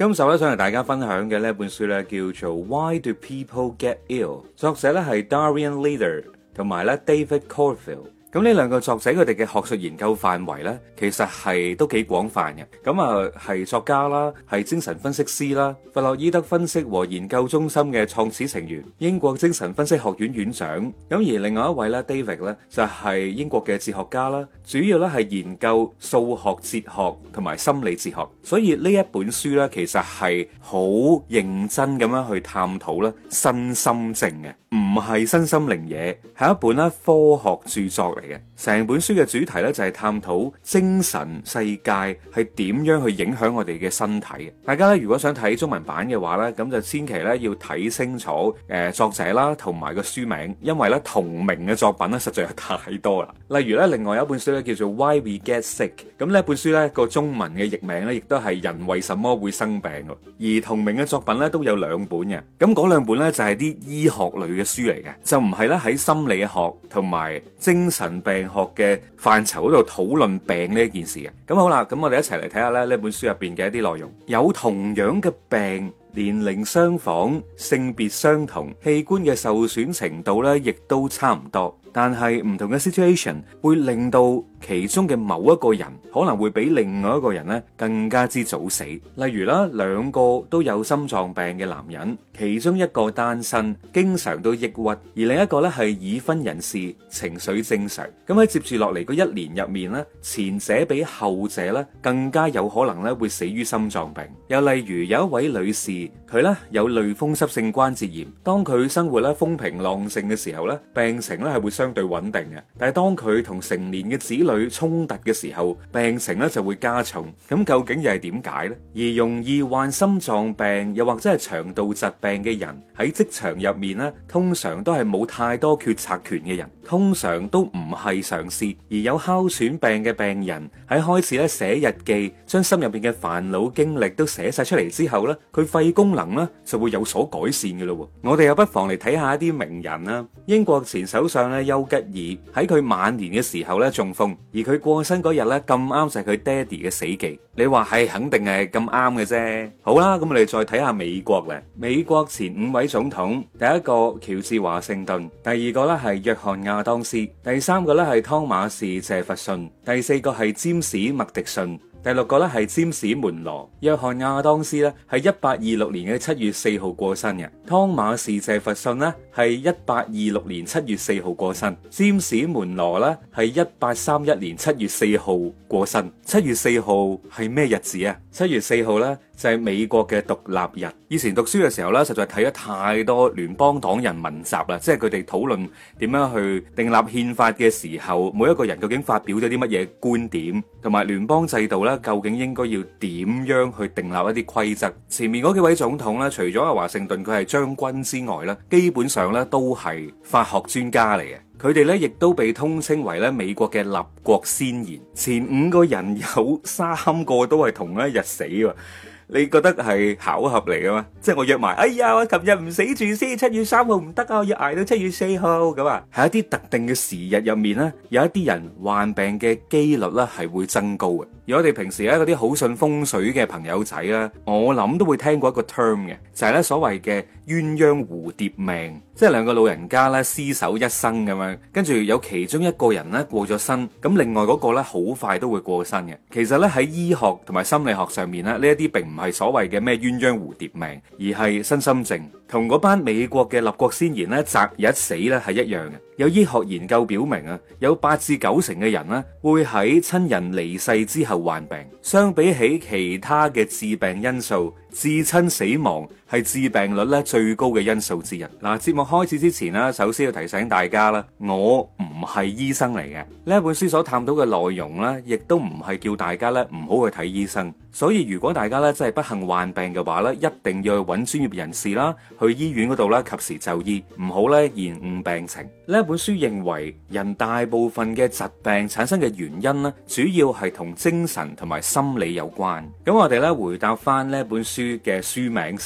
今集咧想同大家分享嘅呢一本書咧叫做 Why Do People Get Ill？ 作者咧係 Darian Leader 同埋咧 David Corfield。咁呢兩個作者佢哋嘅學術研究範圍咧，其實係都幾廣泛嘅。咁啊係作家啦，係精神分析師啦，弗洛伊德分析和研究中心嘅創始成員，英國精神分析學院院長。咁而另外一位咧 David 咧就係英國嘅哲學家啦，主要咧係研究數學、哲學同埋心理哲學。所以呢一本書咧其實係好認真咁樣去探討咧身心症嘅，唔係身心靈嘢，係一本咧科學著作嚟嘅。成本書嘅主題咧就係探討精神世界係點樣去影響我哋嘅身體嘅。大家咧如果想睇中文版嘅話咧，咁就千祈咧要睇清楚作者啦同埋個書名，因為咧同名嘅作品咧實在係太多啦。例如咧另外有一本書咧叫做 Why We Get Sick， 咁呢一本書咧個中文嘅譯名咧亦都係人為什麼會生病，而同名嘅作品咧都有兩本嘅。咁嗰兩本咧就係啲醫學類嘅書嚟嘅，就唔係咧喺心理學同埋精神病學嘅範疇嗰度討論病呢一件事嘅。咁好啦，咁我哋一齊嚟睇下咧呢本書入邊嘅一啲內容。有同樣嘅病，年齡相仿，性別相同，器官嘅受損程度咧亦都差唔多，但係唔同嘅 situation 會令到其中嘅某一個人可能會比另外一個人咧更加之早死。例如啦，兩個都有心臟病嘅男人，其中一個單身，經常都抑鬱，而另一個咧係已婚人士，情緒正常。咁喺接住落嚟嗰一年入面咧，前者比後者咧更加有可能咧會死於心臟病。又例如有一位女士，佢咧有類風濕性關節炎，當佢生活咧風平浪靜嘅時候咧，病情咧係會相對穩定嘅。但係當佢同成年嘅子女衝突嘅時候，病情咧就會加重。咁究竟又係點解呢？而容易患心臟病又或者係腸道疾病嘅人喺職場入面咧，通常都係冇太多決策權嘅人，通常都唔係上司。而有哮喘病嘅病人喺開始咧寫日記，將心入邊嘅煩惱經歷都寫晒出嚟之後咧，佢肺功能咧就會有所改善嘅咯。我哋又不妨嚟睇下一啲名人啦。英國前首相咧丘吉爾喺佢晚年嘅時候咧中風，而佢過身嗰日咧咁啱就係佢爹哋嘅死忌。你話係肯定係咁啱嘅啫。好啦，咁我哋再睇下美國咧。美國前5位總統，第一個喬治華盛頓，第二個咧係約翰亞當斯，第三個咧係湯馬士謝弗遜，第四個係詹士麥迪遜，第六個咧係詹士門羅。約翰亞當斯咧係1826年嘅7月4號過身嘅，湯馬士謝弗遜咧係1826年7月4號過身，詹士門羅咧係1831年7月4號過身。7月4號係咩日子啊？7月4號咧就係美國嘅獨立日。以前讀書嘅時候咧，實在睇咗太多聯邦黨人文集啦，即係佢哋討論點樣去訂立憲法嘅時候，每一個人究竟發表咗啲乜嘢觀點，同埋聯邦制度咧究竟應該要點樣去訂立一啲規則。前面嗰幾位總統咧，除咗阿華盛頓佢係將軍之外咧，基本上咧都係法學專家嚟嘅。佢哋咧亦都被通稱為咧美國嘅立國先賢。前5個人有3個都係同一日死喎。你覺得係巧合嚟嘅咩？即係我約埋，哎呀，我琴日唔死住先，7月3號唔得啊，我要捱到7月4號咁啊！喺一啲特定嘅時日入面咧，有一啲人患病嘅機率咧係會增高嘅。而我哋平時咧嗰啲好信風水嘅朋友仔咧，我諗都會聽過一個 term 嘅，就係咧所謂嘅鴛鴦蝴蝶命，即係兩個老人家咧廝守一生咁樣，跟住有其中一個人咧過咗身，咁另外嗰個咧好快都會過身嘅。其實咧喺醫學同埋心理學上面咧，呢一啲並唔係所謂嘅咩鴛鴦蝴蝶命，而係身心症，同嗰班美國嘅立國先賢咧擇日死咧係一樣嘅。有醫學研究表明啊，有8至9成嘅人咧會喺親人離世之後患病。相比起其他嘅致病因素，至親死亡係致病率咧最高嘅因素之一。嗱，節目開始之前啦，首先要提醒大家啦，我唔係醫生嚟嘅。呢一本書所探討嘅內容咧，亦都唔係叫大家咧唔好去睇醫生。所以如果大家咧真係不幸患病嘅話咧，一定要去揾專業人士啦，去醫院嗰度咧及時就醫，唔好咧延誤病情。呢一本書認為，人大部分嘅疾病產生嘅原因咧，主要係同精神同埋心理有關。咁我哋咧回答翻呢一本書嘅書名先啦，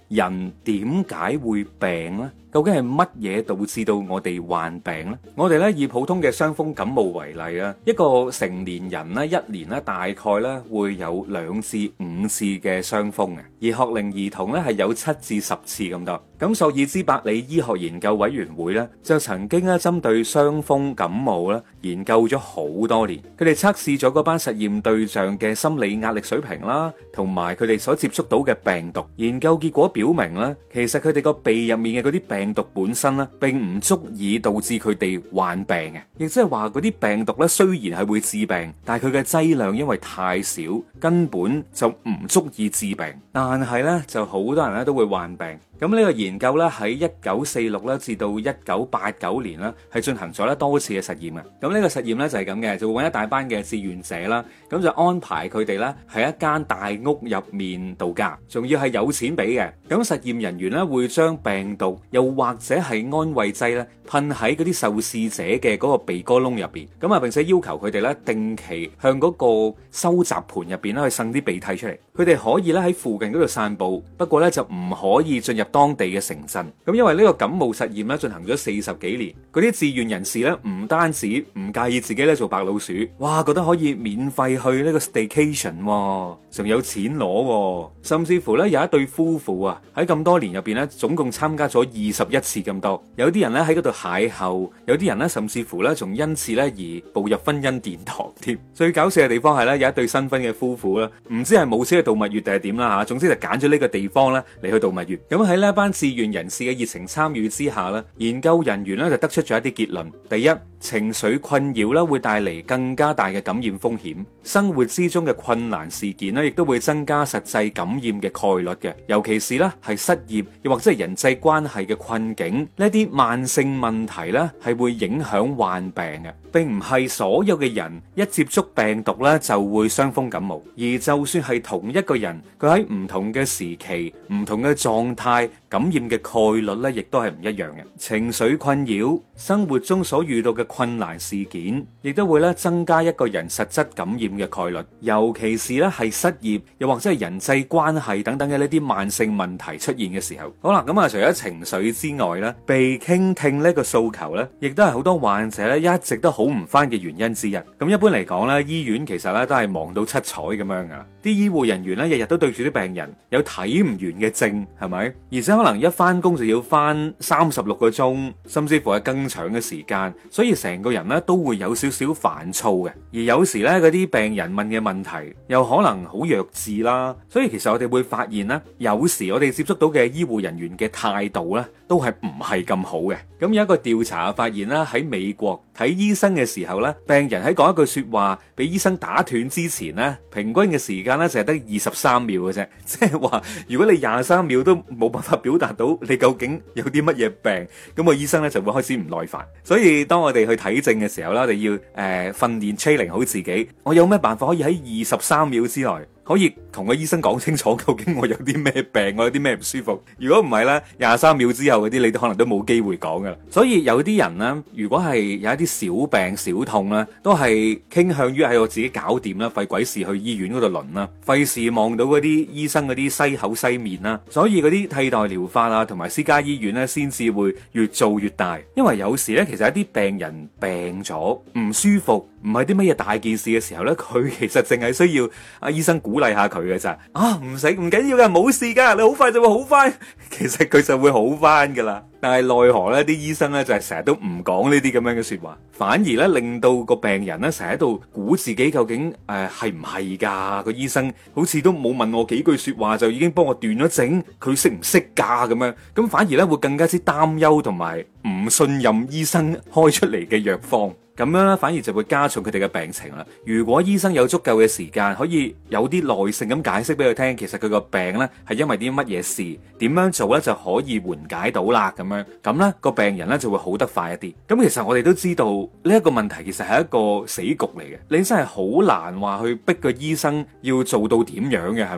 人點解會病呢？究竟係乜嘢導致到我哋患病呢？我哋咧以普通嘅傷風感冒為例啊，一個成年人咧一年咧大概咧會有2至5次嘅傷風嘅，而學齡兒童咧係有7至10次咁多。咁索爾茲伯里醫學研究委員會咧就曾經咧針對傷風感冒咧研究咗好多年，佢哋測試咗嗰班實驗對象嘅心理壓力水平啦，同埋佢哋所接觸到嘅病毒。研究結果表明咧，其實佢哋個鼻入面嘅嗰啲病毒本身咧，並唔足以導致佢哋患病嘅，亦即係話嗰啲病毒咧雖然係會致病，但係佢嘅劑量因為太少，根本就唔足以致病。但係咧就好多人咧都會患病。咁呢個研究咧喺1946咧至到1989年咧係進行咗咧多次嘅實驗嘅。咁呢個實驗咧就係咁嘅，就會揾一大班嘅志願者啦，咁就安排佢哋咧喺一間大屋入面度假，仲要係有錢俾嘅。咁實驗人員咧會將病毒又或者係安慰劑咧噴喺嗰啲受試者嘅嗰個鼻哥窿入邊，咁啊並且要求佢哋咧定期向嗰個收集盤入邊咧去擤啲鼻涕出嚟。佢哋可以咧喺附近嗰度散步，不過咧就唔可以進入當地嘅城鎮。咁因為呢個感冒實驗咧進行咗40幾年，嗰啲志願人士咧唔單止唔介意自己咧做白老鼠，哇，覺得可以免費去呢個 staycation，仲有錢攞，甚至乎咧有一對夫婦啊喺咁多年入邊咧總共參加咗21次咁多。有啲人咧喺嗰度邂逅，有啲人咧甚至乎咧仲因此咧而步入婚姻殿堂添。最搞笑嘅地方係咧有一對新婚嘅夫婦啦，唔知係冇車度蜜月定係點啦吓，總之就揀咗呢個地方咧嚟去度蜜月。咁喺呢一班志願人士嘅熱情參與之下咧，研究人員咧就得出咗一啲結論。第一，情緒困擾咧會帶嚟更加大嘅感染風險，生活之中嘅困難事件咧亦都會增加實際感染嘅概率嘅，尤其是咧係失業又或者係人際關係嘅困境，呢啲慢性問題咧係會影響患病嘅，並唔係所有嘅人一接觸病毒咧就會傷風感冒，而就算係同一個人，佢喺唔同嘅時期、唔同嘅狀態，感染嘅概率咧亦都係唔一樣嘅。情緒困擾、生活中所遇到嘅困難事件，亦都會咧增加一個人實質感染嘅概率，尤其是咧係失業又或者係人際關係等等嘅呢啲慢性問題出現嘅時候。好啦，咁啊除咗情緒之外咧，被傾聽呢個訴求咧，亦都係好多患者咧一直都好唔返嘅原因之一。咁一般嚟講咧，醫院其實咧都係忙到七彩咁樣噶，啲醫護人員咧日日都對住啲病人，有睇唔完嘅症，係咪？而且可能一返工就要返36個鐘，甚至乎係更長嘅時間，所以成個人咧都會有少少煩躁嘅。而有時咧嗰啲病人問嘅問題又可能好弱智啦，所以其實我哋會發現咧，有時我哋接觸到嘅醫護人員嘅態度咧，都係唔係咁好嘅。咁有一個調查發現啦，喺美國睇醫生嘅時候咧，病人喺講一句說話俾醫生打斷之前咧，平均嘅時間咧就係得23秒嘅啫。即係話，如果你23秒都冇辦法表達到你究竟有啲乜嘢病，咁個醫生咧就會開始唔耐煩。所以當我哋去睇症嘅時候啦，我哋要訓練 training 好自己，我有咩辦法可以喺23秒之內可以同個醫生講清楚究竟我有啲咩病，我有啲咩唔舒服。如果唔係呢，23秒之後嗰啲你都可能都冇機會講噶啦。所以有啲人呢，如果係有一啲小病小痛呢，都係傾向於係我自己搞掂啦，費鬼事去醫院嗰度輪啦，費事望到嗰啲醫生嗰啲西口西面啦。所以嗰啲替代療法啊，同埋私家醫院呢，先至會越做越大。因為有時呢，其實一啲病人病咗唔舒服，唔係啲乜嘢大件事嘅時候呢，佢其實淨係需要阿醫生鼓勵下佢嘅咋。唔使唔緊要噶，冇事噶，你好快就會好翻。其實佢就會好翻噶啦。但係奈何呢啲醫生呢，就係成日都唔講呢啲咁樣嘅說話，反而呢令到個病人呢成日喺度估自己究竟係唔係噶。個醫生好似都冇問我幾句說話就已經幫我斷咗症，佢識唔識噶咁樣？咁反而呢會更加之擔憂同埋唔信任醫生開出嚟嘅藥方。咁樣咧，反而就會加重佢哋嘅病情啦。如果醫生有足夠嘅時間，可以有啲耐性咁解釋俾佢聽，其實佢個病呢係因為啲乜嘢事，點樣做呢就可以緩解到啦。咁呢個病人呢就會好得快一啲。咁其實我哋都知道呢一個問題其實係一個死局嚟嘅，你真係好難話去逼個醫生要做到點樣嘅，係咪？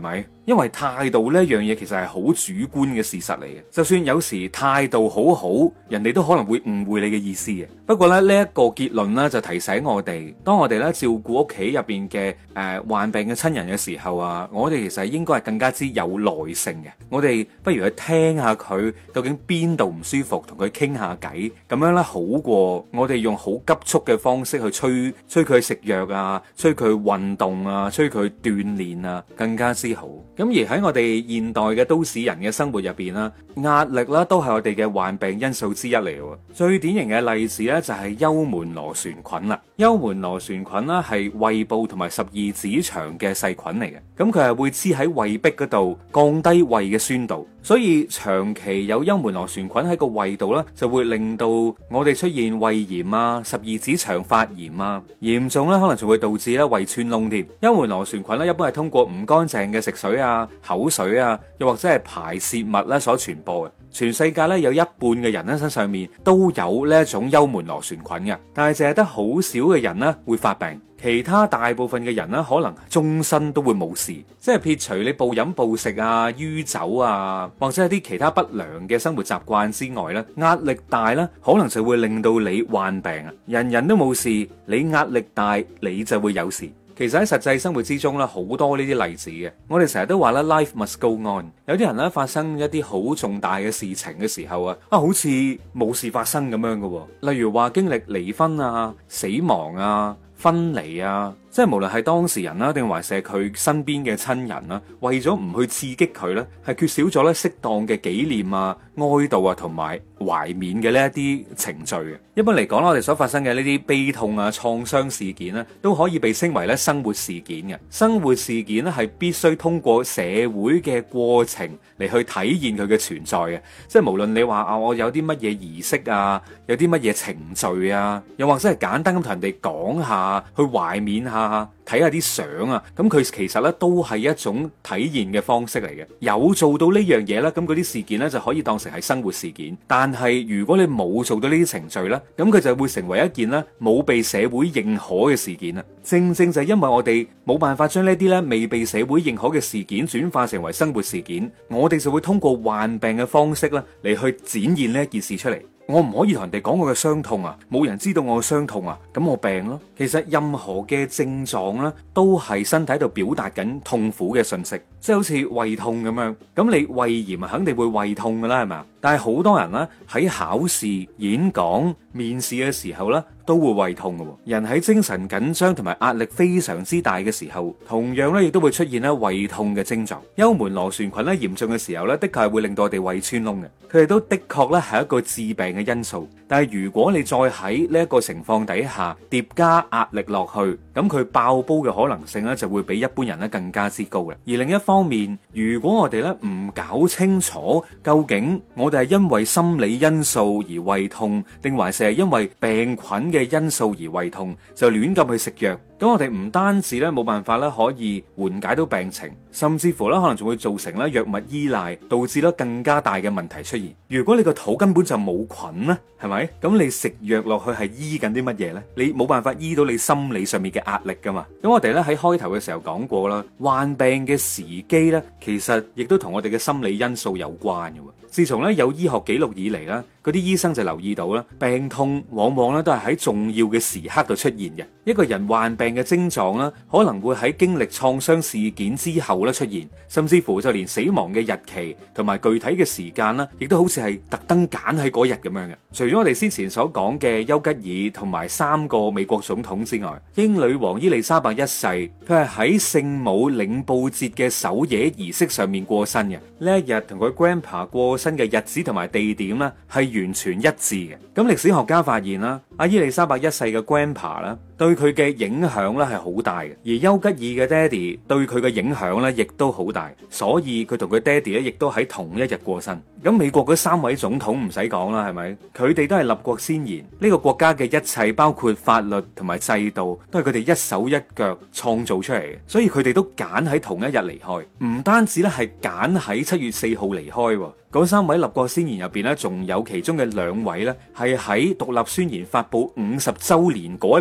因為態度呢一樣嘢其實係好主觀嘅事實嚟嘅。就算有時態度好好，人哋都可能會誤會你嘅意思嘅。不過咧，呢一個結論呢，就提醒我哋，當我哋咧照顧屋企入邊嘅患病嘅親人嘅時候啊，我哋其實應該係更加之有耐性嘅。我哋不如去聽下佢究竟邊度唔舒服，同佢傾下偈，咁樣咧好過我哋用好急速嘅方式去催佢食藥啊，催佢運動啊，催佢鍛煉啊，更加之好。咁而喺我哋現代嘅都市人嘅生活入邊啦，壓力啦都係我哋嘅患病因素之一嚟嘅。最典型嘅例子咧就係幽門螺旋菌啦。幽門螺旋菌啦係胃部同埋十二指腸嘅細菌嚟嘅，咁佢係會黐喺胃壁嗰度，降低胃嘅酸度。所以長期有幽門螺旋菌喺個胃度咧，就會令到我哋出現胃炎啊、十二指腸發炎啊，嚴重咧可能仲會導致咧胃穿窿添。幽門螺旋菌咧一般係通過唔乾淨嘅食水啊、口水啊，又或者係排泄物咧所傳播嘅。全世界咧有一半嘅人咧身上面都有呢一種幽門螺旋菌嘅，但係淨係得好少嘅人咧會發病。其他大部分嘅人咧，可能終身都會冇事，即係撇除你暴飲暴食啊、酗酒啊，或者係啲其他不良嘅生活習慣之外咧，壓力大咧，可能就會令到你患病啊！人人都冇事，你壓力大，你就會有事。其實喺實際生活之中咧，好多呢啲例子嘅。我哋成日都話咧 ，life must go on。有啲人咧發生一啲好重大嘅事情嘅時候啊，好似冇事發生咁樣嘅。例如話經歷離婚啊、死亡啊、分離啊，即係無論係當事人啦，定還是係佢身邊嘅親人啦，為咗唔去刺激佢咧，係缺少咗咧適當嘅紀念啊、哀悼啊同埋懷緬嘅呢一啲程序嘅。一般嚟講啦，我哋所發生嘅呢啲悲痛啊、創傷事件咧，都可以被稱為咧生活事件嘅。生活事件咧係必須通過社會嘅過程嚟去體現佢嘅存在嘅。即係無論你話啊，我有啲乜嘢儀式啊，有啲乜嘢程序啊，又或者係簡單咁同人哋講下，去懷緬下，睇下啲相啊，咁佢其實咧都係一種體現嘅方式嚟嘅。有做到呢樣嘢咧，咁嗰啲事件咧就可以當成係生活事件。但係如果你冇做到呢啲程序咧，咁佢就會成為一件咧冇被社會認可嘅事件啦。正正就係因為我哋冇辦法將呢啲咧未被社會認可嘅事件轉化成為生活事件，我哋就會通過患病嘅方式咧嚟去展現呢一件事出嚟。我唔可以同人哋講我嘅傷痛啊，冇人知道我嘅傷痛啊，咁我病咯。其實任何嘅症狀咧，都係身體度表達緊痛苦嘅訊息，即係好似胃痛咁樣。咁你胃炎肯定會胃痛噶啦，係咪？但係好多人咧喺考試、演講、面試嘅時候咧，都會胃痛嘅。人喺精神緊張同埋壓力非常之大嘅時候，同樣咧亦都會出現咧胃痛嘅症狀。幽門螺旋菌咧嚴重嘅時候咧，的確係會令到我哋胃穿窿嘅。佢哋都的確咧係一個致病嘅因素。但係如果你再喺呢一個情況底下疊加壓力落去，咁佢爆煲嘅可能性咧就會比一般人咧更加之高嘅。而另一方面，如果我哋咧唔搞清楚究竟我哋係因為心理因素而胃痛，定還是係因為病菌嘅因素而胃痛，就亂咁去食藥，咁我哋唔單止咧冇辦法咧可以緩解到病情，甚至乎咧可能仲會造成咧藥物依賴，導致咧更加大嘅問題出現。如果你個肚根本就冇菌咧，係咪？咁你食藥落去係醫緊啲乜嘢呢？你冇辦法醫到你心理上面嘅壓力噶嘛？咁我哋咧喺開頭嘅時候講過啦，患病嘅時機咧，其實亦都同我哋嘅心理因素有關嘅。自從咧有醫學記錄以嚟啦，嗰啲醫生就留意到啦，病痛往往咧都係喺重要嘅時刻度出現嘅。一個人患病嘅症狀啦，可能會喺經歷創傷事件之後咧出現，甚至乎就連死亡嘅日期同埋具體嘅時間啦，亦都好似係特登揀喺嗰日咁樣嘅。除咗我哋先前所講嘅丘吉爾同埋3個美國總統之外，英女王伊麗莎白一世，佢係喺聖母領報節嘅守夜儀式上面過身嘅。呢一日同佢 grandpa 過身嘅日子同埋地點咧係完全一致嘅。咁歷史學家發現啦，阿伊麗莎白一世嘅 grandpa 啦，對佢嘅影響咧係好大嘅，而丘吉爾嘅爹哋對佢嘅影響咧亦都好大，所以佢同佢爹哋咧亦都喺同一日過身。咁美國嗰3位總統唔使講啦，係咪？佢哋都係立國先賢，呢個國家嘅一切包括法律同埋制度，都係佢哋一手一腳創造出嚟嘅，所以佢哋都揀喺同一日離開，唔單止咧係揀喺7月4號離開。嗰3位立國先賢入邊咧，仲有其中嘅2位咧，係喺獨立宣言發布50週年嗰一年咧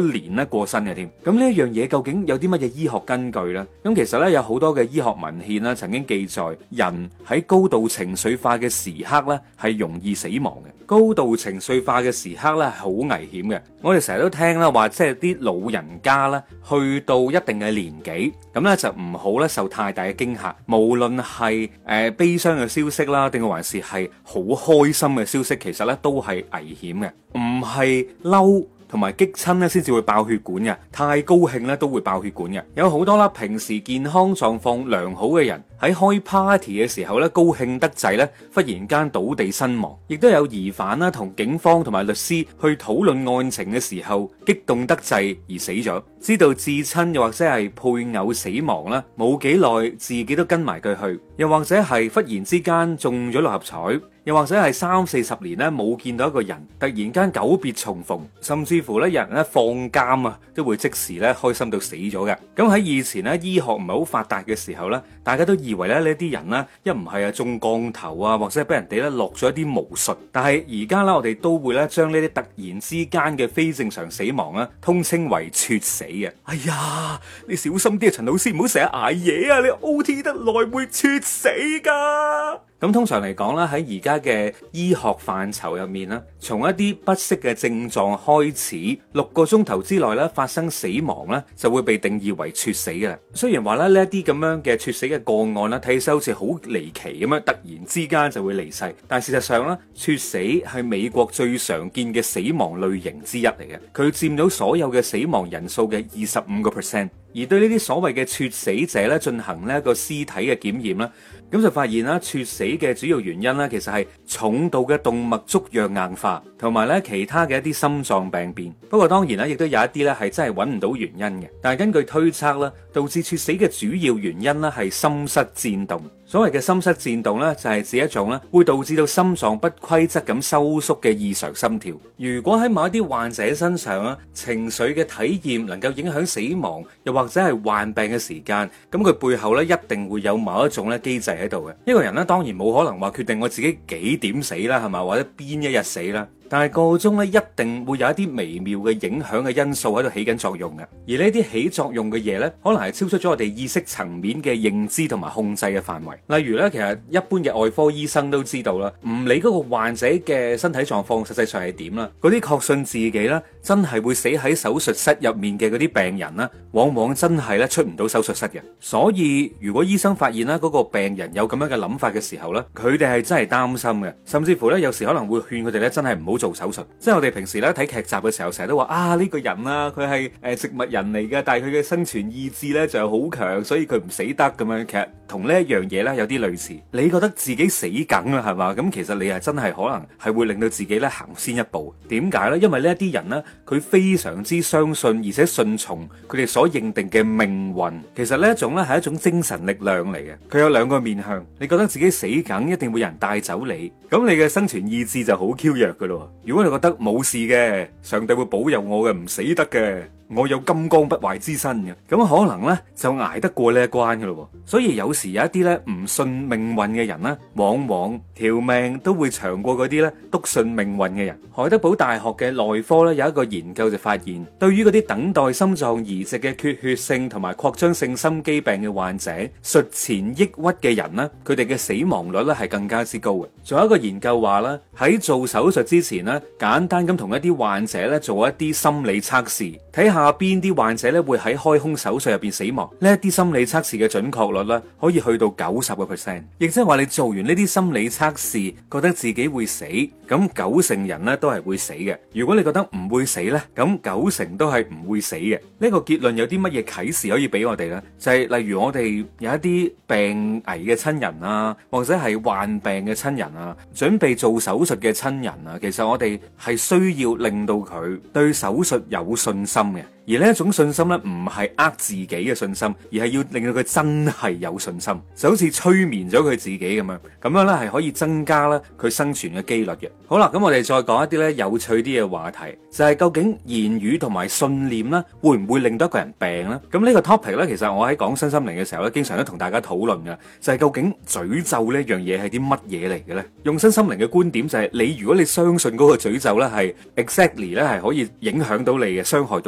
過身嘅添。咁呢一樣嘢究竟有啲乜嘢醫學根據呢？咁其實呢，有好多嘅醫學文獻啦，曾經記載人喺高度情緒化嘅時刻呢係容易死亡嘅。高度情緒化嘅時刻呢係好危險嘅。我哋成日都聽啦，話即係啲老人家呢去到一定嘅年紀，咁呢就唔好咧受太大嘅驚嚇，無論係悲傷嘅消息啦，定還是係好開心嘅消息，其實呢都係危險嘅，唔係嬲同埋激親咧先至會爆血管嘅，太高興咧都會爆血管嘅。有好多啦，平時健康狀況良好嘅人喺開 party 嘅時候咧，高興得滯咧，忽然間倒地身亡。亦都有疑犯啦，同警方同埋律師去討論案情嘅時候，激動得滯而死咗。知道至親又或者係配偶死亡啦，冇幾耐自己都跟埋佢去，又或者係忽然之間中咗六合彩，又或者係30-40年咧冇見到一個人，突然間久別重逢，甚至乎咧有人咧放監啊，都會即時咧開心到死咗嘅。咁喺以前咧醫學唔係好發達嘅時候咧，大家都以為咧呢啲人咧一唔係啊中降頭啊，或者係俾人哋咧落咗一啲巫術。但係而家咧我哋都會咧將呢啲突然之間嘅非正常死亡咧通稱為猝死嘅。哎呀，你小心啲啊，陳老師，唔好成日捱夜啊，你 OT 得耐會猝死噶。咁通常嚟講啦，喺而家嘅醫學範疇入面啦，從一啲不適嘅症狀開始，6個鐘頭之內咧發生死亡咧，就會被定義為猝死嘅啦。雖然話咧呢一啲咁樣嘅猝死嘅個案啦，睇起身好似好離奇咁樣，突然之間就會離世，但事實上咧，猝死係美國最常見嘅死亡類型之一嚟嘅，佢佔到所有嘅死亡人數嘅25%。而對呢啲所謂嘅猝死者咧進行呢一個屍體嘅檢驗啦，咁就發現啦，猝死嘅主要原因咧，其實係重度嘅動脈粥樣硬化，同埋咧其他嘅一啲心臟病變。不過當然啦，亦都有一啲咧係真係揾唔到原因嘅。但係根據推測啦，導致猝死嘅主要原因咧係心室顫動。所謂嘅心室顫動咧，就係指一種咧會導致到心臟不規則咁收縮嘅異常心跳。如果喺某一啲患者身上啊，情緒嘅體驗能夠影響死亡，又或者係患病嘅時間，咁佢背後咧一定會有某一種咧機制喺度嘅。一個人咧當然冇可能話決定我自己幾點死啦，係嘛，或者邊一日死啦。但係個中咧一定會有一啲微妙嘅影響嘅因素喺度起緊作用嘅，而呢啲起作用嘅嘢咧，可能係超出咗我哋意識層面嘅認知同埋控制嘅範圍。例如咧，其實一般嘅外科醫生都知道啦，唔理嗰個患者嘅身體狀況實際上係點啦，嗰啲確信自己咧真係會死喺手術室入面嘅嗰啲病人啦，往往真係咧出唔到手術室嘅。所以如果醫生發現啦嗰個病人有咁樣嘅諗法嘅時候咧，佢哋係真係擔心嘅，甚至乎咧有時可能會勸佢哋咧真係唔好做手術。即係我哋平時咧睇劇集嘅時候，成日都話啊呢個人啊，佢係植物人嚟嘅，但係佢嘅生存意志咧就係好強，所以佢唔死得咁樣。其實同呢一樣嘢咧有啲類似。你覺得自己死梗啦係嘛？咁其實你係真係可能係會令到自己咧行先一步。點解呢？因為呢一啲人呢，佢非常之相信而且順從佢哋所認定嘅命運。其實呢一種咧係一種精神力量嚟嘅。佢有兩個面向。你覺得自己死梗，一定會有人帶走你，咁你嘅生存意志就好 Q 弱噶咯。如果你覺得冇事嘅，上帝會保佑我嘅，唔死得嘅，我有金剛不壞之身嘅，咁可能呢就捱得過呢一關噶咯。所以有時有一啲呢唔信命運嘅人呢，往往條命都會長過嗰啲呢篤信命運嘅人。海德堡大學嘅內科呢有一個研究就發現，對於嗰啲等待心臟移植嘅缺血性同埋擴張性心肌病嘅患者，術前抑鬱嘅人呢，佢哋嘅死亡率呢係更加之高嘅。仲有一個研究話呢，喺做手術之前呢，簡單咁同一啲患者呢做一啲心理測試，睇下邊啲患者呢會喺開胸手術入邊死亡。呢一啲心理測試嘅準確率呢可以去到90%，亦即係話你做完呢啲心理測試，覺得自己會死，咁90%人呢都係會死嘅。如果你覺得唔會死呢，咁90%都係唔會死嘅。呢個結論有啲乜嘢啟示可以俾我哋呢？就係例如我哋有一啲病危嘅親人啊，或者係患病嘅親人啊，準備做手術嘅親人啊，其實我哋係需要令到佢對手術有信心嘅。而呢一種信心咧，唔係自己嘅信心，而係要令到佢真係有信心，就好似催眠咗佢自己咁樣，咁樣咧係可以增加咧佢生存嘅機率嘅。好啦，咁我哋再講一啲咧有趣啲嘅話題，就係究竟言語同埋信念咧，會唔會令到一個人病咧？咁呢個 topic 咧，其實我喺講身心靈嘅時候咧，經常都同大家討論嘅，就係究竟詛咒呢一樣嘢係啲乜嘢嚟嘅咧？用身心靈嘅觀點就係，你如果你相信嗰個詛咒咧係 exactly 咧係可以影響到你嘅，傷害到你嘅。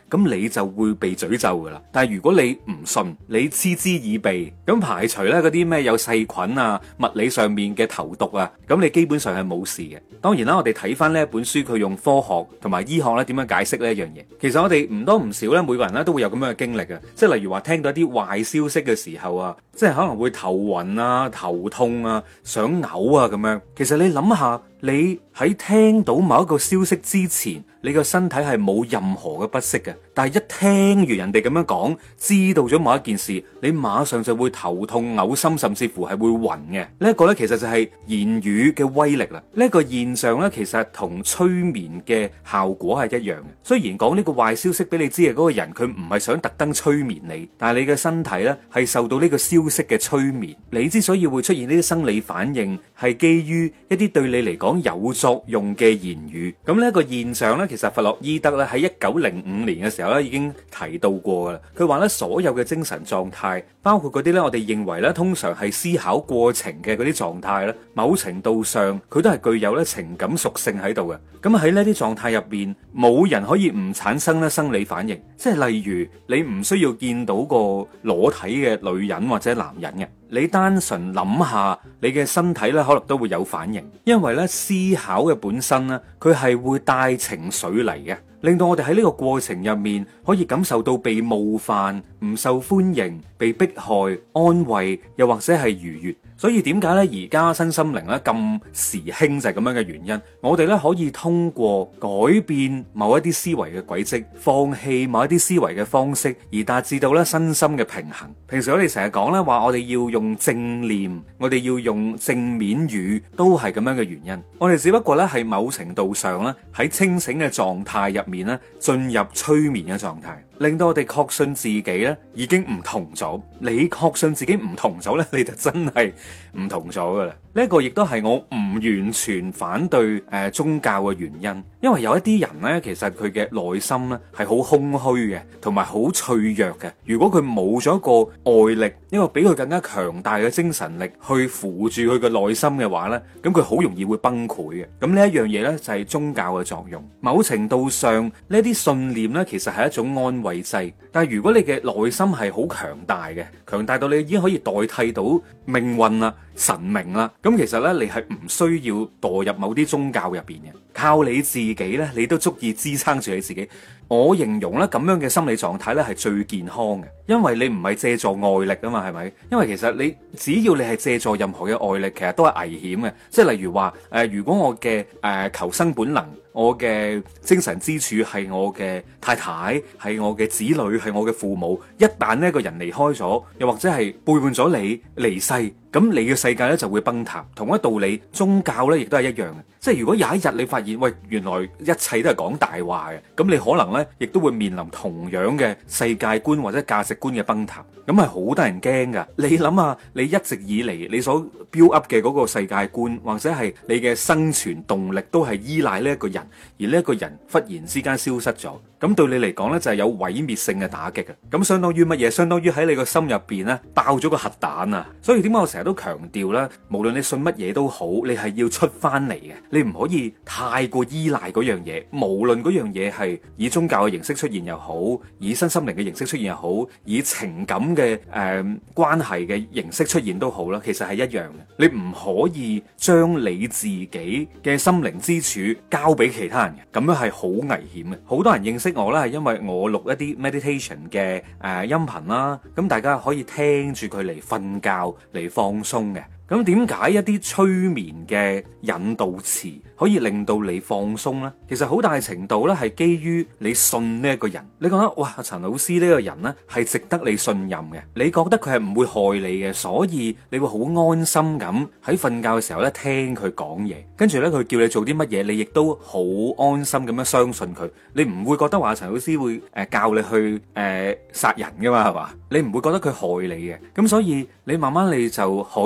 咁你就會被詛咒噶啦。但係如果你唔信，你嗤之以鼻，咁排除咧嗰啲咩有細菌啊、物理上面嘅投毒啊，咁你基本上係冇事嘅。當然啦，我哋睇翻呢一本書，佢用科學同埋醫學咧點樣解釋呢一樣嘢。其實我哋唔多唔少咧，每個人咧都會有咁樣嘅經歷嘅，即係例如話聽到一啲壞消息嘅時候啊，即係可能會頭暈啊、頭痛啊、想嘔啊咁樣。其實你諗下，你喺聽到某一個消息之前，你個身體係冇任何嘅不適嘅，但係一聽完人哋咁樣講，知道咗某一件事，你馬上就會頭痛、嘔心，甚至乎係會暈嘅。呢一個呢，其實就係言語嘅威力啦。呢一個現象呢，其實同催眠嘅效果係一樣嘅。雖然講呢個壞消息俾你知嘅嗰個人，佢唔係想特登催眠你，但係你嘅身體呢，係受到呢個消息嘅催眠。你之所以會出現呢啲生理反應，係基於一啲對你嚟講有作用嘅言語。咁呢一個現象呢，其實弗洛伊德咧喺1905年嘅時候咧已經提到過噶啦。佢話咧，所有嘅精神狀態，包括嗰啲咧我哋認為咧通常係思考過程嘅嗰啲狀態咧，某程度上佢都係具有咧情感屬性喺度嘅。咁喺呢啲狀態入邊，冇人可以唔產生咧生理反應。即係例如你唔需要見到個裸體嘅女人或者男人嘅，你單純諗下，你嘅身體咧可能都會有反應，因為咧思考嘅本身咧，佢係會帶情緒嚟嘅，令到我哋喺呢個過程入面可以感受到被冒犯、唔受歡迎、被迫害、安慰，又或者係愉悅。所以點解咧而家身心靈咧咁時興就係咁樣嘅原因。我哋咧可以通過改變某一啲思維嘅軌跡，放棄某一啲思維嘅方式，而達至到咧身心嘅平衡。平時我哋成日講咧話，我哋要用正念，我哋要用正面語，都係咁樣嘅原因。我哋只不過咧係某程度上咧喺清醒嘅狀態入面咧進入催眠嘅狀態，令到我哋確信自己咧已經唔同咗。你確信自己唔同咗咧，你就真係唔同咗噶啦。呢一個亦都係我唔完全反對宗教嘅原因，因為有一啲人呢，其實佢嘅內心呢係好空虛嘅，同埋好脆弱嘅。如果佢冇咗一個外力，一個比佢更加強大嘅精神力去扶住佢嘅內心嘅話呢，咁佢好容易會崩潰嘅。咁呢一樣嘢呢，就係宗教嘅作用。某程度上呢啲信念呢，其實係一種安慰劑。但係如果你嘅內心係好強大嘅，強大到你已經可以代替到命運啦、神明啦，咁其實呢，你係唔需要墮入某啲宗教入邊嘅，靠你自己呢，你都足以支撐住你自己。我形容咧咁樣嘅心理狀態呢係最健康嘅，因為你唔係借助外力啊嘛，係咪？因為其實你只要你係借助任何嘅外力，其實都係危險嘅。即係例如話如果我嘅求生本能，我嘅精神支柱係我嘅太太，係我嘅子女，係我嘅父母。一旦呢個人離開咗，又或者係背叛咗你離世，咁你嘅世界咧就會崩塌。同一道理，宗教咧亦都係一樣嘅。即係如果有一日你發現，喂，原來一切都係講大話嘅，咁你可能咧亦都會面臨同樣嘅世界觀或者價值觀嘅崩塌。咁係好得人驚噶。你諗下，你一直以嚟你所 build up 嘅嗰個世界觀，或者係你嘅生存動力，都係依賴呢一個人。而呢一個人忽然之間消失咗，咁對你嚟講呢，就係有毀滅性嘅打擊嘅。咁相當於乜嘢？相當於喺你個心入邊呢爆咗個核彈啊！所以點解我成日都強調啦，無論你信乜嘢都好，你係要出翻嚟嘅，你唔可以太過依賴嗰樣嘢。無論嗰樣嘢係以宗教嘅形式出現又好，以身心靈嘅形式出現又好，以情感嘅關係嘅形式出現都好啦，其實係一樣嘅。你唔可以將你自己嘅心靈之柱交俾其他人嘅，咁樣係好危險嘅。好多人認識我啦，係因為我錄一啲 meditation 嘅音頻啦，咁大家可以聽住佢嚟瞓覺嚟放鬆嘅。咁點解一啲催眠嘅引導詞可以令到你放鬆呢？其實好大程度咧係基於你信呢一個人，你覺得哇，陳老師呢個人呢係值得你信任嘅，你覺得佢係唔會害你嘅，所以你會好安心咁喺瞓覺嘅時候咧聽佢講嘢，跟住咧佢叫你做啲乜嘢，你亦都好安心咁樣相信佢，你唔會覺得話陳老師會教你去殺人噶嘛，係嘛？你唔會覺得佢害你嘅，咁所以你慢慢你就可以好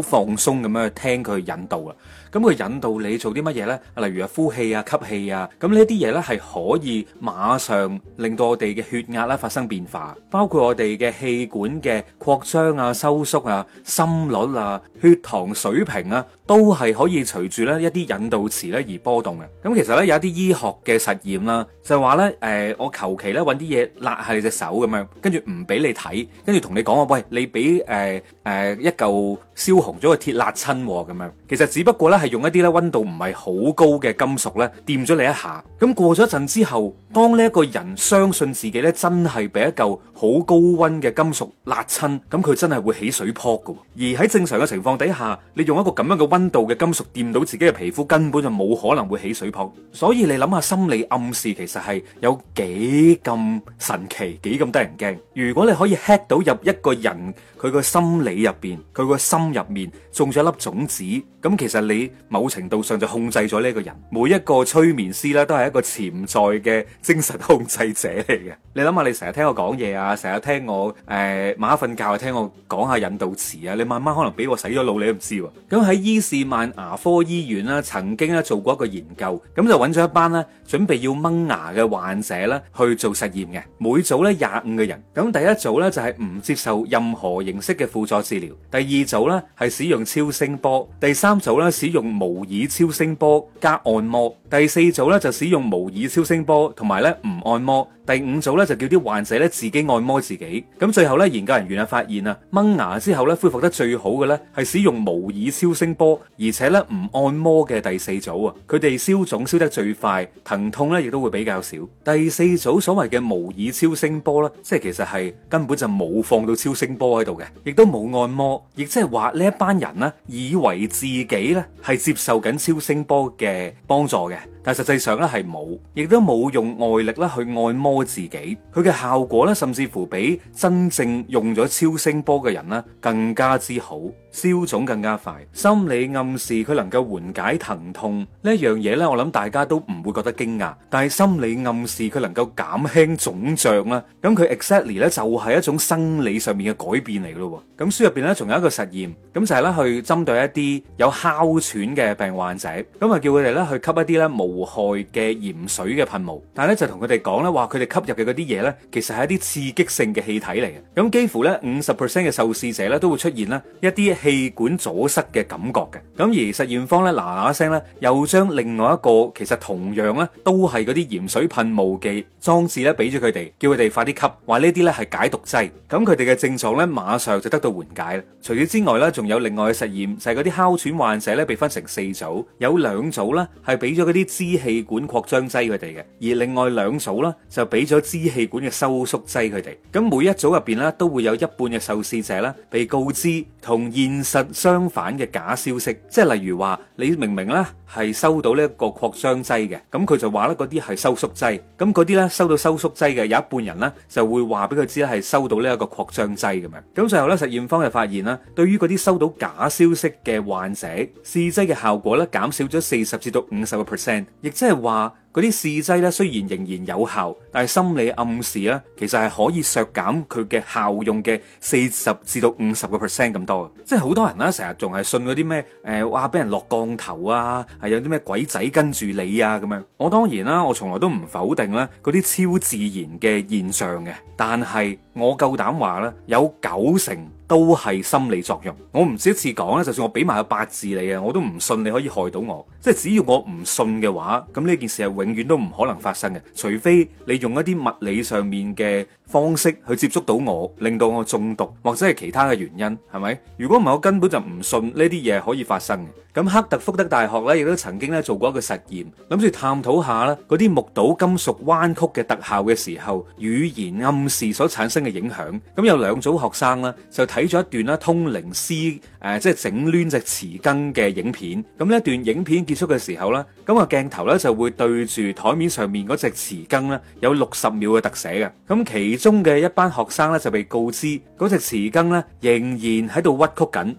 放鬆咁樣去聽佢引導啦。咁佢引導你做啲乜嘢呢？例如呼氣啊、吸氣啊，咁呢啲嘢呢係可以馬上令到我哋嘅血壓啦發生變化，包括我哋嘅氣管嘅擴張啊、收縮啊、心率啊、血糖水平啊，都係可以隨住呢一啲引導詞呢而波動嘅。咁其實呢，有一啲醫學嘅實驗啦，就係話呢，我求其呢揾啲嘢辣下你隻手咁樣，跟住唔俾你睇，跟住同你講話，喂，你俾一嚿燒紅咗嘅鐵辣親咁樣。其實只不過呢，係用一啲咧溫度唔係好高嘅金屬咧掂咗你一下，咁過咗一陣之後，當呢一個人相信自己咧真係俾一嚿好高溫嘅金屬辣親，咁佢真係會起水泡㗎。而喺正常嘅情況底下，你用一個咁樣嘅溫度嘅金屬掂到自己嘅皮膚，根本就冇可能會起水泡。所以你諗下，心理暗示其實係有幾咁神奇，幾咁得人驚。如果你可以 hack 到入一個人佢個心理入邊，佢個心入面種咗一粒種子，咁其實你某程度上就控制咗呢個人。每一個催眠師咧都係一個潛在嘅精神控制者嚟嘅。你諗下，你成日聽我講嘢啊，成日聽我晚黑瞓覺啊，聽我講下引導詞啊，你慢慢可能俾我洗咗腦，你都唔知喎。咁喺伊士曼牙科醫院啦，曾經咧做過一個研究，咁就揾咗一班咧準備要掹牙嘅患者咧去做實驗嘅。每組咧25個人，咁第一組咧就係唔接受任何形式嘅輔助治療，第二組咧係使用超聲波，第三組咧使用模擬超聲波加按摩，第四組咧就使用模擬超聲波同埋咧唔按摩，第五組咧就叫啲患者咧自己按摩自己。咁最後咧研究人員啊發現啊，掹牙之後咧恢復得最好嘅咧係使用模擬超聲波，而且咧唔按摩嘅第四組啊，佢哋消腫消得最快，疼痛咧亦都會比較少。第四組所謂嘅模擬超聲波咧，即係其實係根本就冇放到超聲波喺度嘅，亦都冇按摩，亦即係話呢一班人呢，以為自己咧係接受緊超聲波嘅幫助嘅，但係實際上咧係冇，亦都冇用外力咧去按摩自己。佢嘅效果咧甚至乎比真正用咗超聲波嘅人呢更加之好，消腫更加快。心理暗示佢能夠緩解疼痛呢一樣嘢咧，我諗大家都唔會覺得驚訝，但係心理暗示佢能夠減輕腫脹啦，咁佢 exactly 咧就係一種生理上面嘅改變嚟咯。咁書入邊咧仲有一個實驗，咁就係咧去針對一啲有哮喘嘅病患者，咁啊叫佢哋咧去吸一啲咧無害嘅鹽水嘅噴霧，但係咧就同佢哋講咧話佢哋吸入嘅嗰啲嘢咧，其實係一啲刺激性嘅氣體嚟嘅。咁幾乎咧50% 嘅受試者咧都會出現咧一啲氣管阻塞嘅感覺嘅。咁而實驗方咧嗱嗱聲咧又將另外一個其實同樣咧都係嗰啲鹽水噴霧嘅裝置咧俾咗佢哋，叫佢哋快啲吸，話呢啲咧係解毒劑。咁佢哋嘅症狀咧馬上就得到緩解啦。除此之外咧，仲有另外嘅實驗，就係嗰啲哮喘患者咧被分成4組，有2組咧係俾咗嗰啲支氣管擴張劑佢哋嘅，而另外2組咧就俾咗支氣管嘅收縮劑佢哋。咁每一組入邊咧都會有一半嘅受試者咧被告知同現實相反嘅假消息，即係例如話你明明咧係收到呢一個擴張劑嘅，咁佢就話咧嗰啲係收縮劑，咁嗰啲咧收到收縮劑嘅有一半人咧就會話俾佢知咧係收到呢一個擴張劑咁樣。咁最後咧實驗方就發現啦，對於嗰啲收到假消息嘅患者，試劑嘅效果咧減少咗40至到50%，亦即係話嗰啲試劑咧雖然仍然有效，但係心理暗示咧其實係可以削減佢嘅效用嘅40至到50%咁多。即係好多人啦，成日仲係信嗰啲咩話俾人落降頭啊，係有啲咩鬼仔跟住你啊咁樣。我當然啦，我從來都唔否定咧嗰啲超自然嘅現象嘅，但係我夠膽話咧有90%都係心理作用。我唔止一次講咧，就算我俾埋個八字你啊，我都唔信你可以害到我。即係只要我唔信嘅話，咁呢件事係永遠都唔可能發生嘅，除非你用一啲物理上面嘅方式去接觸到我，令到我中毒，或者係其他嘅原因，係咪？如果唔係，我根本就唔信呢啲嘢可以發生嘅。咁克特福德大學咧亦都曾經咧做過一個實驗，諗住探討下咧嗰啲目睹金屬彎曲嘅特效嘅時候，語言暗示所產生嘅影響。咁有2組學生啦，就睇咗一段啦通靈師即係整攣隻匙羹嘅影片。咁呢一段影片結束嘅時候咧，咁個鏡頭咧就會對住台面上面嗰隻匙羹咧有60秒嘅特寫嘅。咁其中嘅一班學生咧就被告知嗰隻匙羹咧仍然喺度屈曲緊，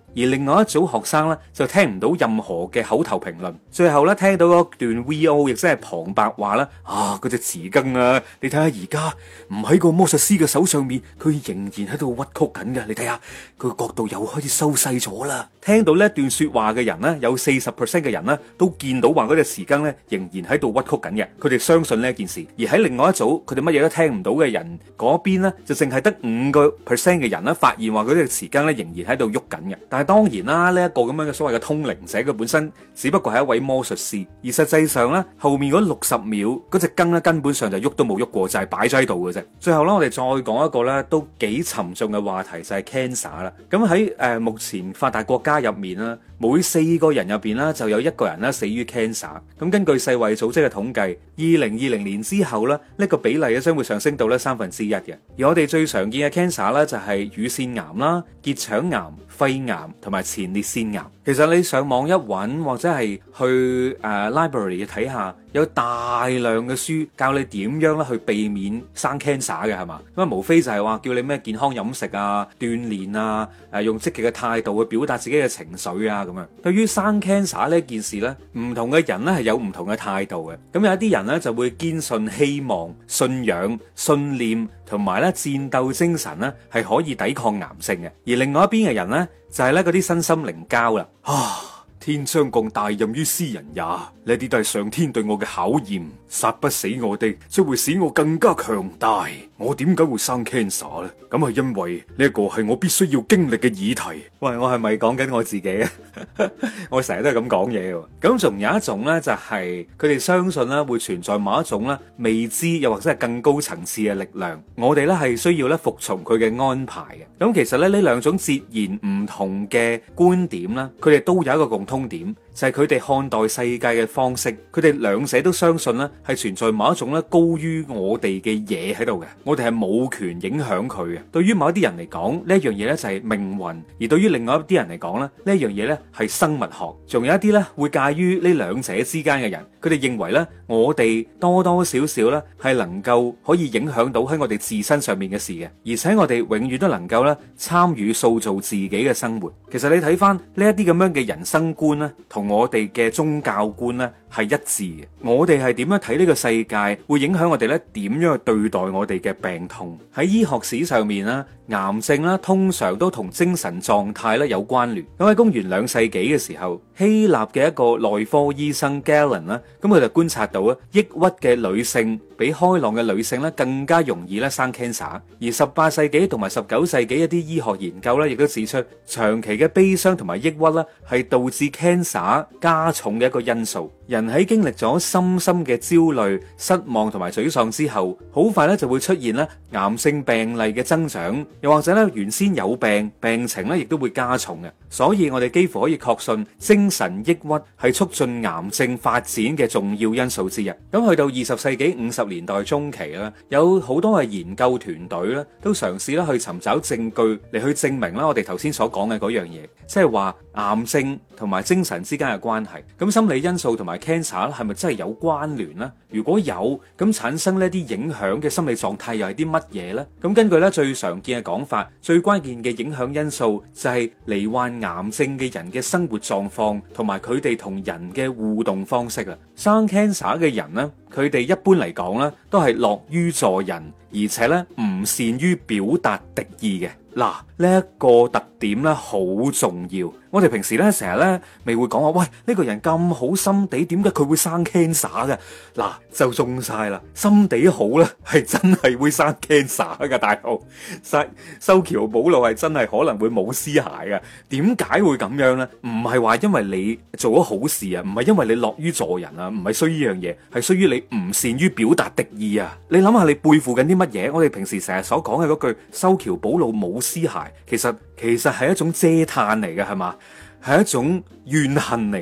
而另外一組學生咧就聽唔到任何嘅口頭評論。最後咧聽到嗰段 V.O. 亦即係旁白話啦，嗰隻匙羹啊，你睇下而家唔喺個魔術師嘅手上面，佢仍然喺度屈曲緊嘅。你睇下佢個角度又開始收細咗啦。聽到呢一段說話嘅人呢，有40% 嘅人呢都見到話嗰隻匙羹咧仍然喺度屈曲緊嘅。佢哋相信呢一件事。而喺另外一組佢哋乜嘢都聽唔到嘅人嗰邊呢，就淨係得5% 嘅人呢發現話嗰隻匙羹咧仍然喺度喐緊嘅。但係當然啦，呢一個咁樣嘅所謂嘅通靈者，佢本身只不過係一位魔術師，而實際上呢，後面嗰60秒嗰隻羹咧根本上就喐都冇喐過，就係擺咗喺度嘅啫。最後咧，我哋再講一個咧都幾沉重嘅話題，就係 cancer 啦。咁喺目前發達國家入面啦，每4個人入邊啦就有1個人咧死於 cancer。咁根據世衛組織嘅統計，2020年之後咧呢個比例咧將會上升到咧1/3嘅。而我哋最常見嘅 cancer 咧就係乳腺癌啦、結腸癌、肺癌同埋前列腺癌。其實你上網一揾或者係去library 睇下，有大量嘅書教你點樣咧去避免生 cancer 嘅，係嘛？咁啊無非就係話叫你咩健康飲食啊、鍛煉啊、用積極嘅態度去表達自己嘅情緒啊咁樣。對於生 cancer 呢件事咧，唔同嘅人咧係有唔同嘅態度嘅。咁有一啲人咧就會堅信希望、信仰、信念同埋咧戰鬥精神咧係可以抵抗癌症嘅。而另外一邊嘅人咧就係咧嗰啲身心靈膠啦。天將降大任於斯人也，呢啲都係上天對我嘅考驗。殺不死我的，將會使我更加強大。我點解會生 cancer 呢？咁係因為呢一個係我必須要經歷嘅議題。喂，我係咪講緊我自己啊？我成日都係咁講嘢嘅。咁仲有一種呢，就係佢哋相信咧會存在某一種咧未知又或者係更高層次嘅力量。我哋咧係需要咧服從佢嘅安排嘅。咁其實咧呢兩種截然唔同嘅觀點啦，佢哋都有一個共通點，就係佢哋看待世界嘅方式。佢哋兩者都相信咧係存在某一種咧高於我哋嘅嘢喺度嘅，我哋係冇權影響佢嘅。對於某一啲人嚟講，呢一樣嘢咧就係命運；而對於另外一啲人嚟講咧，呢一樣嘢咧係生物學。仲有一啲咧會介於呢兩者之間嘅人，佢哋認為咧我哋多多少少咧係能夠可以影響到喺我哋自身上面嘅事嘅，而且我哋永遠都能夠咧參與塑造自己嘅生活。其實你睇翻呢一啲咁樣嘅人生觀咧，同我哋嘅宗教觀咧係一致嘅。我哋係點樣睇呢個世界，會影響我哋咧點樣去對待我哋嘅病痛。喺醫學史上面啦，癌症啦通常都同精神狀態咧有關聯。咁喺公元2世紀嘅時候，希臘嘅一個內科醫生 Galen 啦，咁佢就觀察到啊，抑鬱嘅女性比開朗嘅女性咧更加容易咧生 cancer。而18世紀同埋19世紀一啲醫學研究咧，亦都指出長期嘅悲傷同埋抑鬱咧係導致 cancer 加重嘅一個因素。人喺經歷咗深深嘅焦慮、失望同埋沮喪之後，好快咧就會出現咧癌症病例嘅增長，又或者咧原先有病情咧亦都會加重嘅。所以我哋幾乎可以確信精神抑鬱係促進癌症發展嘅重要因素之一。咁去到20世紀50年代中期啦，有好多嘅研究團隊咧都嘗試咧去尋找證據嚟去證明啦我哋頭先所講嘅嗰樣嘢，即係話癌症同埋精神之間嘅關係。咁心理因素同埋 cancer 係咪真係有關聯呢？如果有，咁產生呢啲影響嘅心理狀態又係啲乜嘢呢？咁根據咧最常見嘅講法，最關鍵嘅影響因素就係罹患癌症嘅人嘅生活狀況同埋佢哋同人嘅互動方式啊。生 cancer 嘅人呢，佢哋一般嚟講呢都係樂於助人，而且咧唔善於表達敵意嘅。嗱，呢一個特點咧好重要。我哋平時咧成日咧未會講話，喂，呢個人咁好心地，點解佢會生 cancer 嘅？嗱，就中晒啦，心地好咧係真係會生 cancer 嘅，大佬。修橋補路係真係可能會冇屍骸嘅。點解會咁樣呢？唔係話因為你做咗好事啊，唔係因為你樂於助人啊，唔係衰呢樣嘢，係衰於你唔善於表達敵意啊。你諗下你背負緊啲乜嘢？我哋平時成日所講嘅嗰句修橋補路冇屍骸，其實係一種嗟嘆嚟嘅，係嘛？係一種怨恨嚟嘅。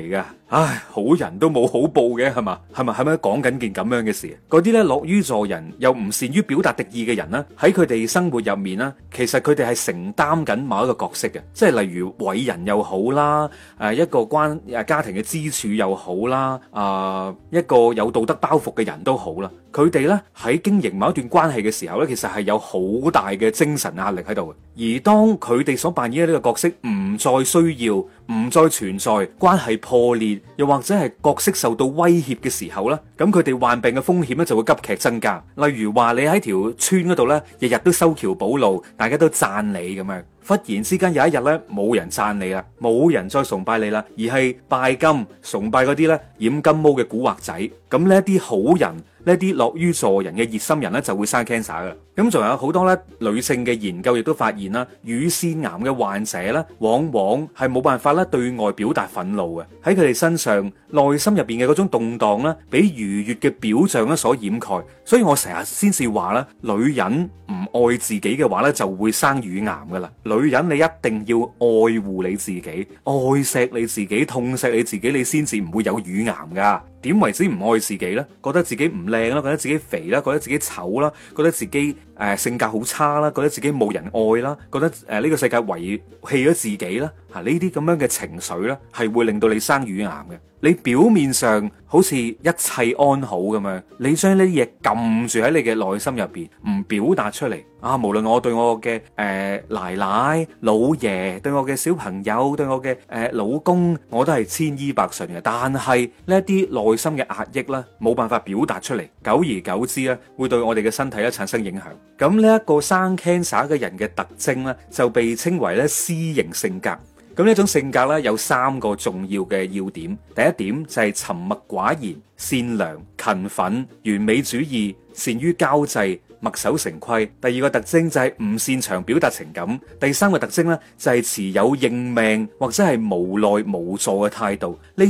唉，好人都冇好報嘅係嘛？係咪講緊件咁樣嘅事？嗰啲咧樂於助人又唔善於表達敵意嘅人呢，喺佢哋生活入面呢，其實佢哋係承擔緊某一個角色嘅，即係例如偉人又好啦，一個關家庭嘅支柱又好啦，一個有道德包袱嘅人都好啦，佢哋呢喺經營某一段關係嘅時候呢，其實係有好大嘅精神壓力喺度嘅。而當佢哋所扮演嘅呢個角色唔再需要，唔再存在，關係破裂，又或者係角色受到威脅嘅時候呢，咁佢哋患病嘅風險咧就會急劇增加。例如話你喺條村嗰度呢，日日都修橋補路，大家都讚你咁樣，忽然之間有一日呢，冇人讚你啦，冇人再崇拜你啦，而係拜金崇拜嗰啲呢染金毛嘅古惑仔。咁呢一啲好人，呢啲樂於助人嘅熱心人呢，就會生 cancer 噶。咁仲有好多咧女性嘅研究亦都發現啦，乳腺癌嘅患者咧，往往係冇辦法咧對外表達憤怒嘅，喺佢哋身上內心入邊嘅嗰種動盪咧，俾愉悅嘅表象咧所掩蓋。所以我成日先至話啦，女人唔愛自己嘅話咧，就會生乳癌噶啦。女人你一定要愛護你自己，愛錫你自己，痛錫你自己，你先至唔會有乳癌噶。點為之唔愛自己呢？覺得自己唔靚啦，覺得自己肥啦，覺得自己醜啦，覺得自己性格好差啦，覺得自己冇人愛啦，覺得呢個世界遺棄咗自己啦，呢啲咁樣嘅情緒呢，係會令到你生乳癌嘅。你表面上好似一切安好咁樣，你將呢啲嘢撳住喺你嘅內心入邊，唔表達出嚟啊！無論我對我嘅奶奶、老爺，對我嘅小朋友，對我嘅老公，我都係千依百順嘅。但係呢一啲內心嘅壓抑咧，冇辦法表達出嚟，久而久之咧，會對我哋嘅身體咧產生影響。咁呢一個生 cancer 嘅人嘅特徵咧，就被稱為咧 C 型性格。咁呢種性格咧有3個重要嘅要點。第一點就係沉默寡言、善良、勤奮、完美主義、善於交際、墨守成規。第二個特徵就係唔擅長表達情感。第3個特徵咧就係持有認命或者係無奈無助嘅態度。呢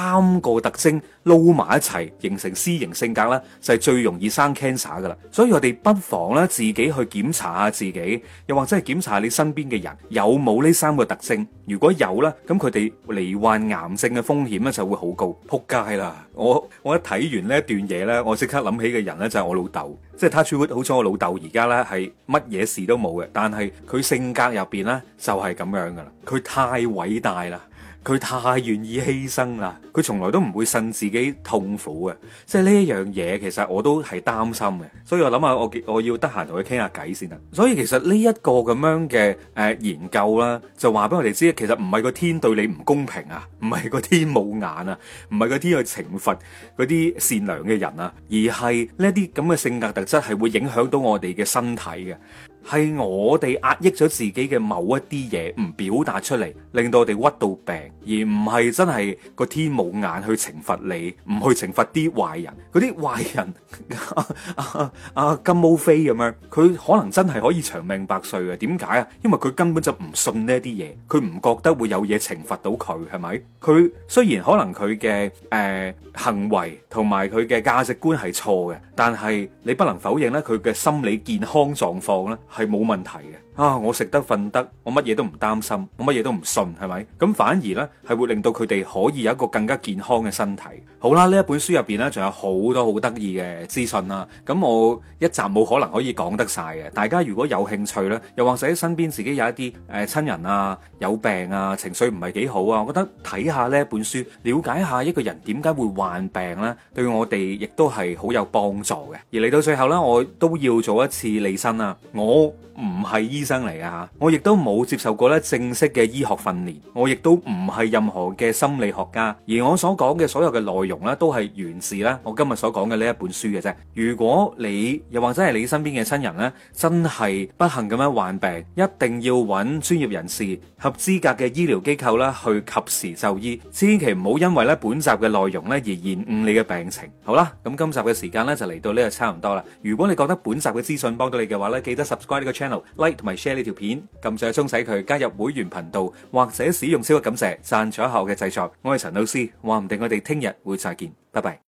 3個特徵撈埋一齊形成 C 型性格咧，就係最容易生 cancer 噶啦。所以我哋不妨咧自己去檢查下自己，又或者係檢查下你身邊嘅人有冇呢3個特徵。如果有咧，咁佢哋罹患癌症嘅風險咧就會好高。撲街啦！我一睇完呢一段嘢咧，我即刻諗起嘅人咧就係我老豆。即係 touch wood，好彩我老豆而家咧係乜嘢事都冇嘅，但係佢性格入邊咧就係咁樣噶啦。佢太偉大啦，佢太願意犧牲啦，佢從來都唔會呻自己痛苦嘅。即係呢一樣嘢，其實我都係擔心嘅。所以我諗下，我要得閒同佢傾下偈先得。所以其實呢一個咁樣嘅研究啦，就話俾我哋知，其實唔係個天對你唔公平啊，唔係個天冇眼啊，唔係個天去懲罰嗰啲善良嘅人啊，而係呢啲咁嘅性格特質係會影響到我哋嘅身體嘅。係我哋壓抑咗自己嘅某一啲嘢唔表達出嚟，令到我哋屈到病，而唔係真係個天冇眼去懲罰你，唔去懲罰啲壞人。嗰啲壞人金毛飛咁樣，佢可能真係可以長命百歲嘅。點解啊？因為佢根本就唔信呢啲嘢，佢唔覺得會有嘢懲罰到佢，係咪？佢雖然可能佢嘅行為同埋佢嘅價值觀係錯嘅，但係你不能否認咧，佢嘅心理健康狀況咧係冇問題嘅。我食得瞓得，我乜嘢都唔擔心，我乜嘢都唔信，係咪？咁反而呢，係會令到佢哋可以有一個更加健康嘅身體。好啦，呢一本書入邊呢，仲有好多好得意嘅資訊啦。咁我一集冇可能可以講得晒嘅。大家如果有興趣呢，又或者身邊自己有一啲親人啊有病啊，情緒唔係幾好啊，我覺得睇下呢一本書，了解下一個人點解會患病呢，對我哋亦都係好有幫助嘅。而嚟到最後呢，我都要做一次利申啊，我唔係醫生嚟㗎，我亦都冇接受過咧正式嘅醫學訓練，我亦都唔係任何嘅心理學家，而我所講嘅所有嘅內容咧，都係源自咧我今日所講嘅呢一本書嘅啫。如果你又或者係你身邊嘅親人咧，真係不幸咁樣患病，一定要揾專業人士、合資格嘅醫療機構啦，去及時就醫，千祈唔好因為咧本集嘅內容咧而延誤你嘅病情。好啦，咁今集嘅時間咧就嚟到呢度差唔多啦。如果你覺得本集嘅資訊幫到你嘅話咧，記得 subscribe 呢個 channel、like 同埋 share 呢條片，撳住個鐘使佢加入會員頻道，或者使用超級感謝贊助一下我嘅製作。我係陳老師，話唔定我哋聽日會再見，拜拜。